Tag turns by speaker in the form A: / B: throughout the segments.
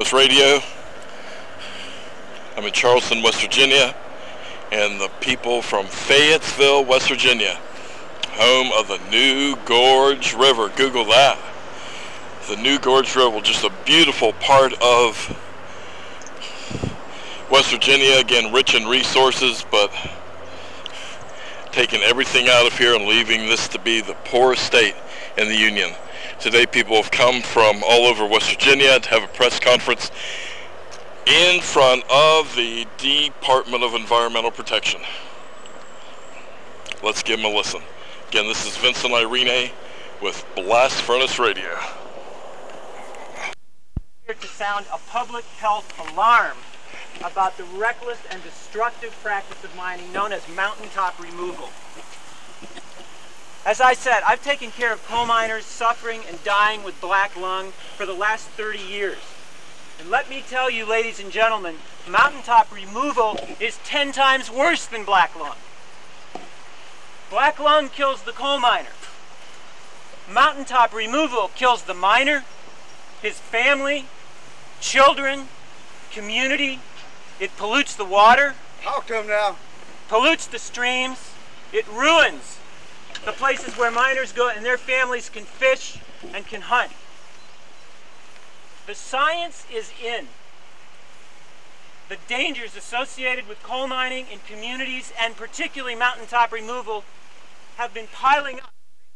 A: Furnace Radio. I'm in Charleston, West Virginia, and the people from Fayetteville, West Virginia, home of the New Gorge River. Google that. The New Gorge River, just a beautiful part of West Virginia, again, rich in resources, but taking everything out of here and leaving this to be the poorest state in the Union. Today, people have come from all over West Virginia to have a press conference in front of the Department of Environmental Protection. Let's give them a listen. Again, this is Vincent Irene with Blast Furnace Radio.
B: Here to sound a public health alarm about the reckless and destructive practice of mining known as mountaintop removal. As I said, I've taken care of coal miners suffering and dying with black lung for the last 30 years. And let me tell you, ladies and gentlemen, mountaintop removal is 10 times worse than black lung. Black lung kills the coal miner. Mountaintop removal kills the miner, his family, children, community. It pollutes the water.
C: Talk to him now.
B: Pollutes the streams. It ruins the places where miners go and their families can fish and can hunt. The science is in. The dangers associated with coal mining in communities and particularly mountaintop removal have been piling up.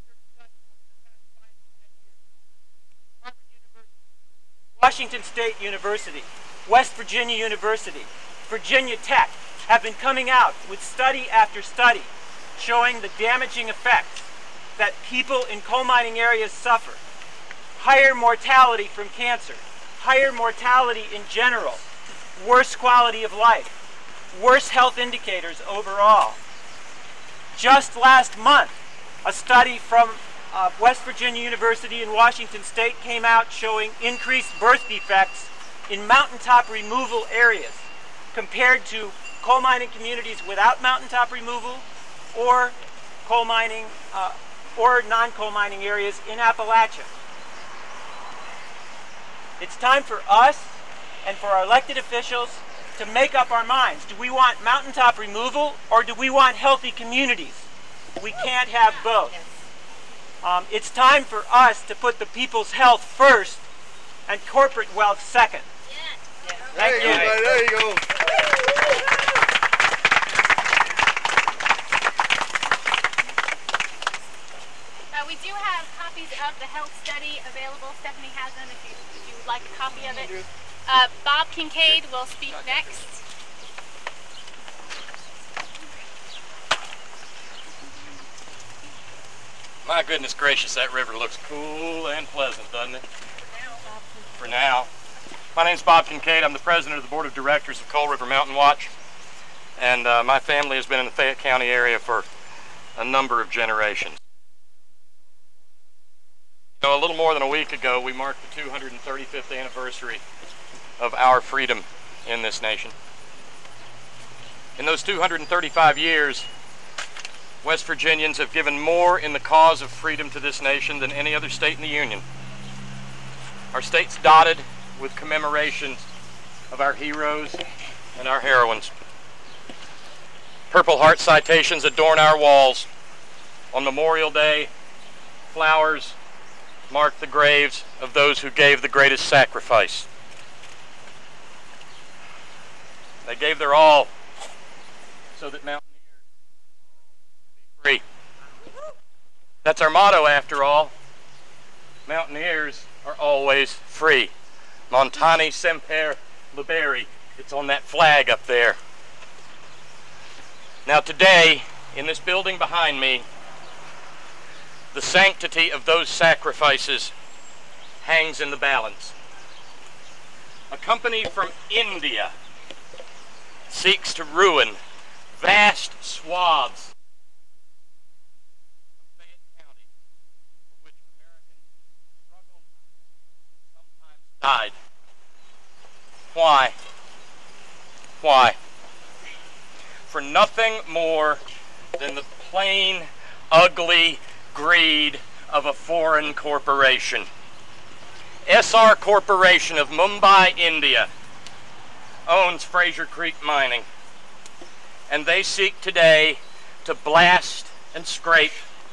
B: Washington State University, West Virginia University, Virginia Tech have been coming out with study after study showing the damaging effects that people in coal mining areas suffer. Higher mortality from cancer, higher mortality in general, worse quality of life, worse health indicators overall. Just last month, a study from West Virginia University and Washington State came out showing increased birth defects in mountaintop removal areas compared to coal mining communities without mountaintop removal or coal mining or non-coal mining areas in Appalachia. It's time for us and for our elected officials to make up our minds. Do we want mountaintop removal or do we want healthy communities? We can't have both. It's time for us to put the people's health first and corporate wealth second. Thank you.
C: There you go.
D: We do have copies of the health study available. Stephanie has them if you would like a copy of it. Bob Kincaid will speak next.
E: My goodness gracious, that river looks cool and pleasant, doesn't it? For now. My name's Bob Kincaid. I'm the president of the board of directors of Coal River Mountain Watch. And my family has been in the Fayette County area for a number of generations. You know, a little more than a week ago, we marked the 235th anniversary of our freedom in this nation. In those 235 years, West Virginians have given more in the cause of freedom to this nation than any other state in the Union. Our state's dotted with commemorations of our heroes and our heroines. Purple Heart citations adorn our walls. On Memorial Day, flowers mark the graves of those who gave the greatest sacrifice. They gave their all so that mountaineers could be free. That's our motto, after all. Mountaineers are always free. Montani semper liberi. It's on that flag up there. Now today, in this building behind me, the sanctity of those sacrifices hangs in the balance. A company from India seeks to ruin vast swaths of Fayette County, for which Americans struggled and sometimes died. Why? Why? For nothing more than the plain, ugly greed of a foreign corporation. SR Corporation of Mumbai, India, owns Fraser Creek Mining, and they seek today to blast and scrape,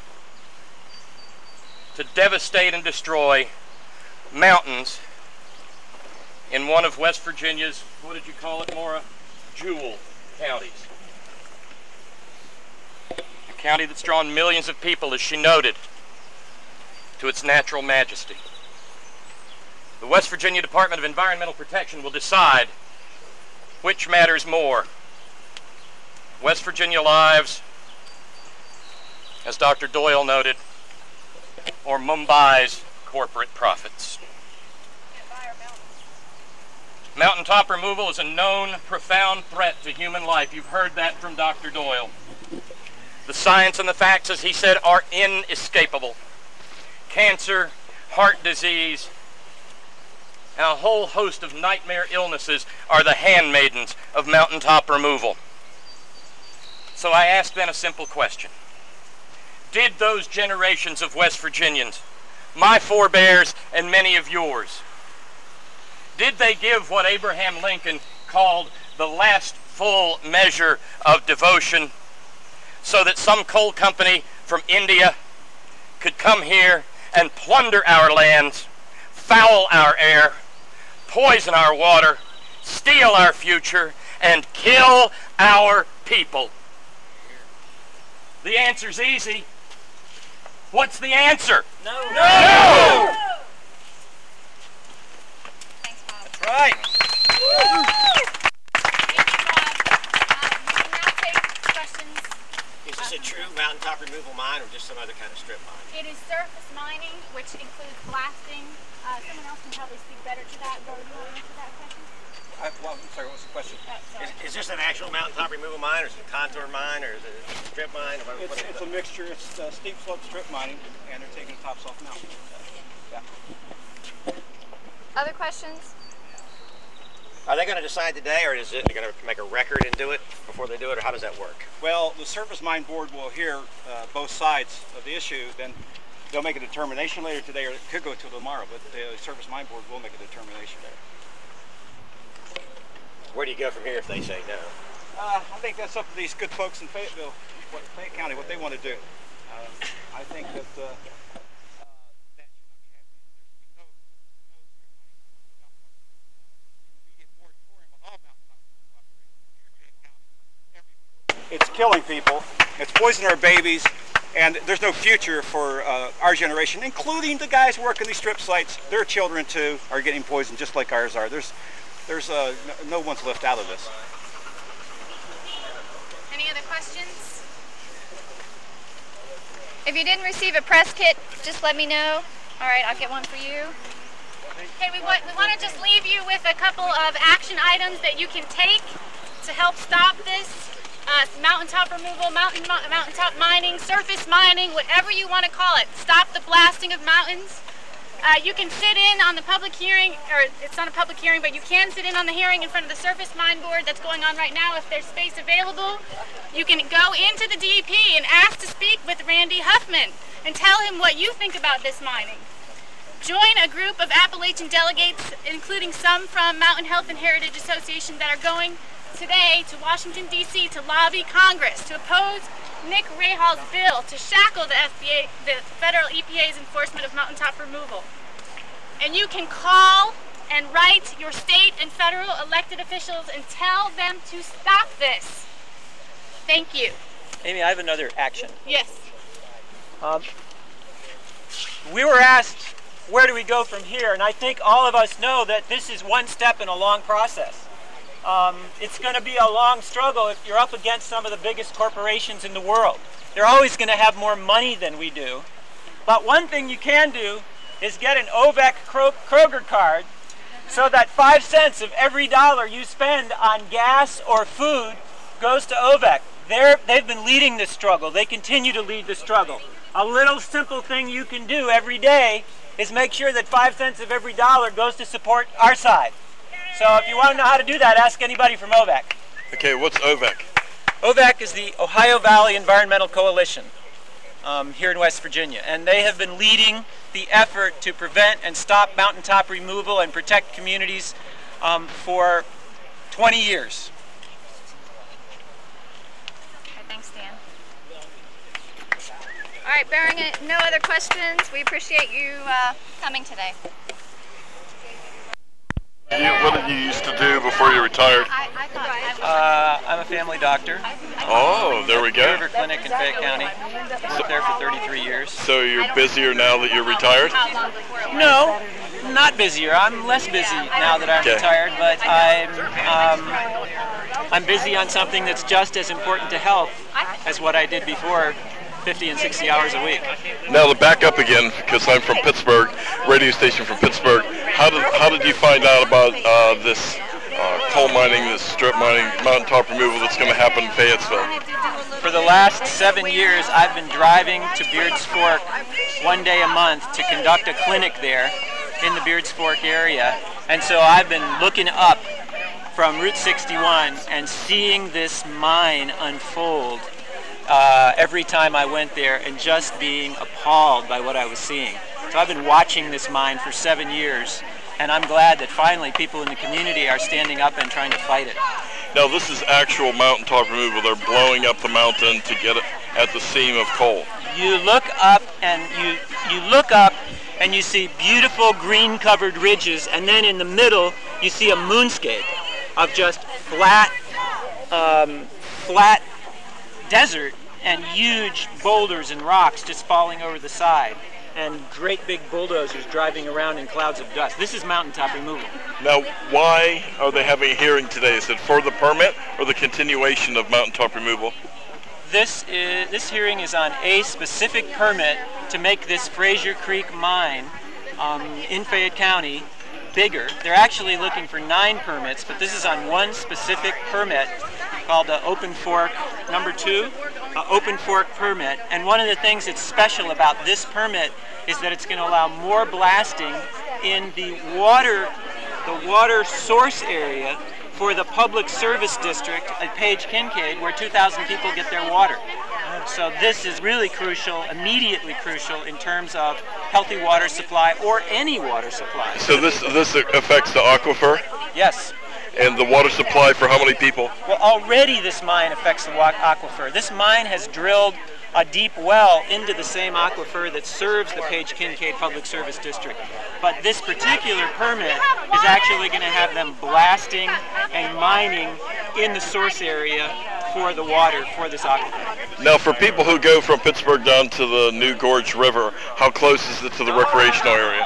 E: to devastate and destroy mountains in one of West Virginia's, what did you call it, Maura? Jewel counties. A county that's drawn millions of people, as she noted, to its natural majesty. The West Virginia Department of Environmental Protection will decide which matters more: West Virginia lives, as Dr. Doyle noted, or Mumbai's corporate profits. Mountaintop removal is a known, profound threat to human life. You've heard that from Dr. Doyle. The science and the facts, as he said, are inescapable. Cancer, heart disease, and a whole host of nightmare illnesses are the handmaidens of mountaintop removal. So I ask then a simple question. Did those generations of West Virginians, my forebears and many of yours, did they give what Abraham Lincoln called the last full measure of devotion so that some coal company from India could come here and plunder our lands, foul our air, poison our water, steal our future, and kill our people? The answer's easy. What's the answer?
B: No.
E: No!
D: Thanks, Bob.
E: That's right.
D: Thank you, Bob. We can now take questions.
C: Is this a true mountaintop removal mine or just some other kind of strip mine?
D: It is surface mining, which includes blasting. Someone else can probably speak better to that. Bo, do you want to answer that question?
F: Well, I'm sorry, what was the question?
D: Sorry.
C: Is this an actual mountaintop removal mine or is it a contour mine or is it a strip mine? Or what is
F: It's
C: it?
F: a mixture. It's steep slope strip mining, and they're taking the tops off now. Yeah.
G: Other questions?
C: Are they going to decide today or is it going to make a record and do it before they do it, or how does that work?
F: Well, the Surface Mine Board will hear both sides of the issue. Then they'll make a determination later today, or it could go till tomorrow. But the Surface Mine Board will make a determination there.
C: Where do you go from here if they say no?
F: I think that's up to these good folks in Fayetteville, Fayette County, what they want to do. I think that that should not be happening. There should be no immediate moratorium on all mountaintop removal operations here in Fayette County, everywhere. It's killing people. It's poisoning our babies. And there's no future for our generation, including the guys working these strip sites. Their children, too, are getting poisoned just like ours are. There's no one's left out of this.
D: Any other questions?
G: If you didn't receive a press kit, just let me know. All right, I'll get one for you.
D: Okay, we want to just leave you with a couple of action items that you can take to help stop this. Mountaintop removal, mountaintop mining, surface mining, whatever you want to call it. Stop the blasting of mountains. You can sit in on the public hearing, or it's not a public hearing, but you can sit in on the hearing in front of the Surface Mine Board that's going on right now if there's space available. You can go into the DEP and ask to speak with Randy Huffman and tell him what you think about this mining. Join a group of Appalachian delegates, including some from Mountain Health and Heritage Association, that are going today to Washington, D.C. to lobby Congress to oppose Nick Rahal's bill to shackle the federal EPA's enforcement of mountaintop removal. And you can call and write your state and federal elected officials and tell them to stop this. Thank you.
B: Amy, I have another action.
D: Yes.
B: We were asked, where do we go from here? And I think all of us know that this is one step in a long process. It's going to be a long struggle if you're up against some of the biggest corporations in the world. They're always going to have more money than we do. But one thing you can do is get an OVEC Kroger card so that 5 cents of every dollar you spend on gas or food goes to OVEC. They've been leading this struggle. They continue to lead the struggle. A little simple thing you can do every day is make sure that 5 cents of every dollar goes to support our side. So if you want to know how to do that, ask anybody from OVEC.
A: Okay, what's OVEC?
B: OVEC is the Ohio Valley Environmental Coalition. here in West Virginia. And they have been leading the effort to prevent and stop mountaintop removal and protect communities for 20 years.
G: Okay, thanks, Dan. All right, bearing no other questions, we appreciate you coming today.
A: What did you used to do before you retired?
B: I'm a family doctor.
A: Oh, there we go.
B: River Clinic in Fayette County. Worked there for 33 years.
A: So you're busier now that you're retired?
B: No, not busier. I'm less busy now that I'm retired, but I'm busy on something that's just as important to health as what I did before, 50 and 60 hours a week.
A: Now to back up again, because I'm from Pittsburgh, radio station from Pittsburgh. How did you find out about this coal mining, this strip mining, mountaintop removal that's going to happen in Fayetteville?
B: For the last 7 years, I've been driving to Beards Fork one day a month to conduct a clinic there in the Beards Fork area. And so I've been looking up from Route 61 and seeing this mine unfold every time I went there and just being appalled by what I was seeing. So I've been watching this mine for 7 years, and I'm glad that finally people in the community are standing up and trying to fight it.
A: Now this is actual mountaintop removal. They're blowing up the mountain to get at the seam of coal.
B: You look up and you see beautiful green-covered ridges, and then in the middle you see a moonscape of just flat desert and huge boulders and rocks just falling over the side, and great big bulldozers driving around in clouds of dust. This is mountaintop removal.
A: Now, why are they having a hearing today? Is it for the permit or the continuation of mountaintop removal?
B: This hearing is on a specific permit to make this Fraser Creek mine in Fayette County bigger. They're actually looking for 9 permits, but this is on one specific permit called the Open Fork number 2, Open Fork permit. And one of the things that's special about this permit is that it's going to allow more blasting in the water source area for the public service district at Page Kincaid, where 2,000 people get their water. So this is really crucial, immediately crucial, in terms of healthy water supply or any water supply.
A: So this affects the aquifer?
B: Yes.
A: And the water supply for how many people?
B: Well, already this mine affects the aquifer. This mine has drilled a deep well into the same aquifer that serves the Page Kincaid Public Service District. But this particular permit is actually going to have them blasting and mining in the source area for the water for this aquifer.
A: Now, for people who go from Pittsburgh down to the New Gorge River, how close is it to the recreational area?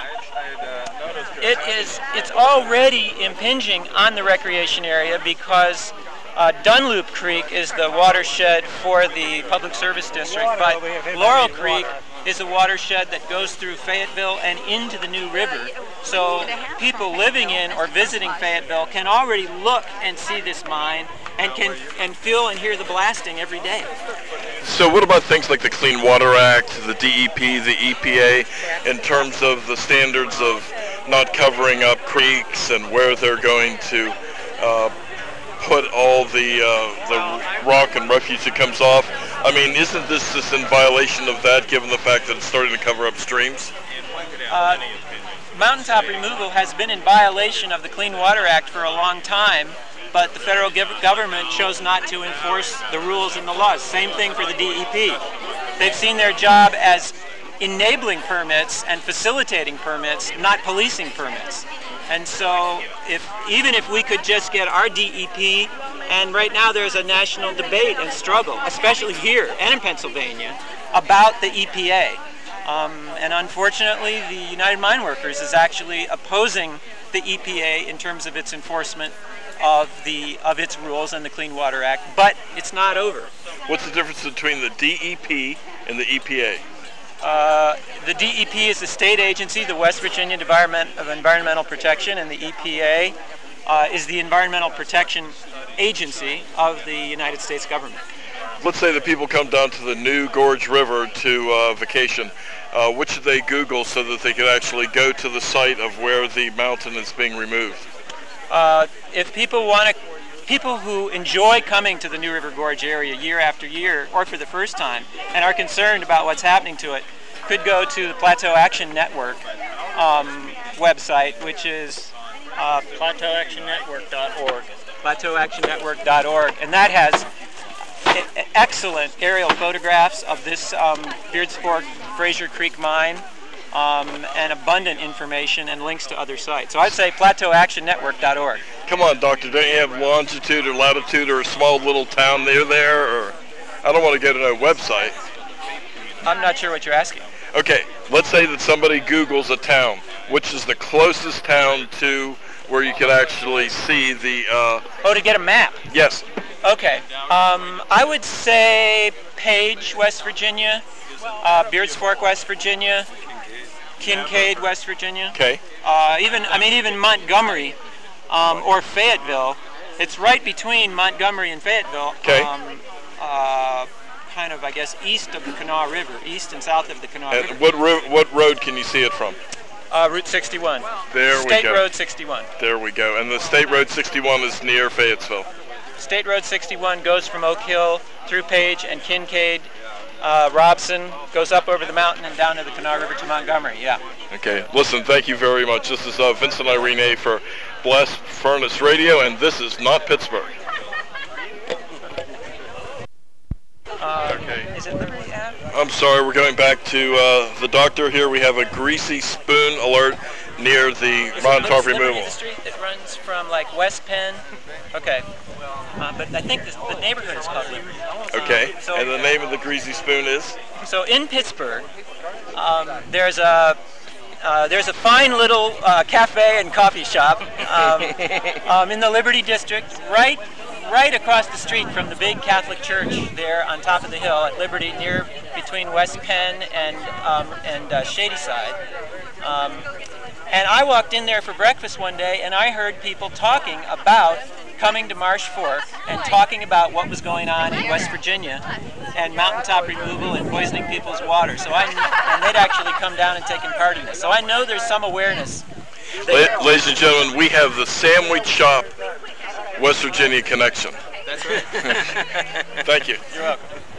B: It's already impinging on the recreation area because Dunloop Creek is the watershed for the Public Service District, but Laurel Creek is a watershed that goes through Fayetteville and into the New River. So people living in or visiting Fayetteville can already look and see this mine and feel and hear the blasting every day.
A: So what about things like the Clean Water Act, the DEP, the EPA, in terms of the standards of not covering up creeks and where they're going to put all the rock and refuse that comes off? I mean, isn't this just in violation of that, given the fact that it's starting to cover up streams?
B: Mountaintop removal has been in violation of the Clean Water Act for a long time, but the federal government chose not to enforce the rules and the laws. Same thing for the DEP. They've seen their job as enabling permits and facilitating permits, not policing permits. And so even if we could just get our DEP, and right now there's a national debate and struggle, especially here and in Pennsylvania, about the EPA. And unfortunately, the United Mine Workers is actually opposing the EPA in terms of its enforcement of its rules and the Clean Water Act, but it's not over.
A: What's the difference between the DEP and the EPA?
B: The DEP is the state agency, the West Virginia Department of Environmental Protection, and the EPA is the Environmental Protection Agency of the United States government.
A: Let's say that people come down to the New Gorge River to vacation. What should they Google so that they could actually go to the site of where the mountain is being removed?
B: If people want to people who enjoy coming to the New River Gorge area year after year, or for the first time, and are concerned about what's happening to it, could go to the Plateau Action Network website, which is
H: plateauactionnetwork.org.
B: plateauactionnetwork.org, and that has excellent aerial photographs of this Beards Fork Fraser Creek mine, and abundant information and links to other sites. So I'd say plateauactionnetwork.org.
A: Come on, Doctor, don't you have longitude or latitude or a small little town near there? Or I don't want to go to no website.
B: I'm not sure what you're asking.
A: Okay, let's say that somebody Googles a town. Which is the closest town to where you could actually see the...
B: to get a map?
A: Yes.
B: Okay. I would say Page, West Virginia, Beards Fork, West Virginia, Kincaid, West Virginia.
A: Okay.
B: Even Montgomery or Fayetteville. It's right between Montgomery and Fayetteville.
A: Okay.
B: Kind of, I guess, east of the Kanawha River, east and south of the Kanawha River.
A: What road can you see it from?
B: Route 61.
A: There we go.
B: State Road 61.
A: There we go. And the State Road 61 is near Fayetteville.
B: State Road 61 goes from Oak Hill through Page and Kincaid, Robson, goes up over the mountain and down to the Kanawha River to Montgomery, yeah.
A: Okay, listen, thank you very much. This is Vincent Irene for Blast Furnace Radio, and this is not Pittsburgh. Okay.
B: Is it Liberty Ave?
A: I'm sorry, we're going back to the doctor here. We have a greasy spoon alert near the mountaintop removal.
B: The street that runs from like West Penn. Okay. But I think the neighborhood is called Liberty.
A: Okay. And the name of the greasy spoon is?
B: So in Pittsburgh, there's a fine little cafe and coffee shop in the Liberty District, right across the street from the big Catholic church there on top of the hill at Liberty, between West Penn and Shadyside. And I walked in there for breakfast one day, and I heard people talking about coming to Marsh Fork and talking about what was going on in West Virginia and mountaintop removal and poisoning people's water. So and they'd actually come down and taken part in this. So I know there's some awareness.
A: Ladies and gentlemen, we have the Sandwich Shop West Virginia connection.
B: That's right.
A: Thank you.
B: You're welcome.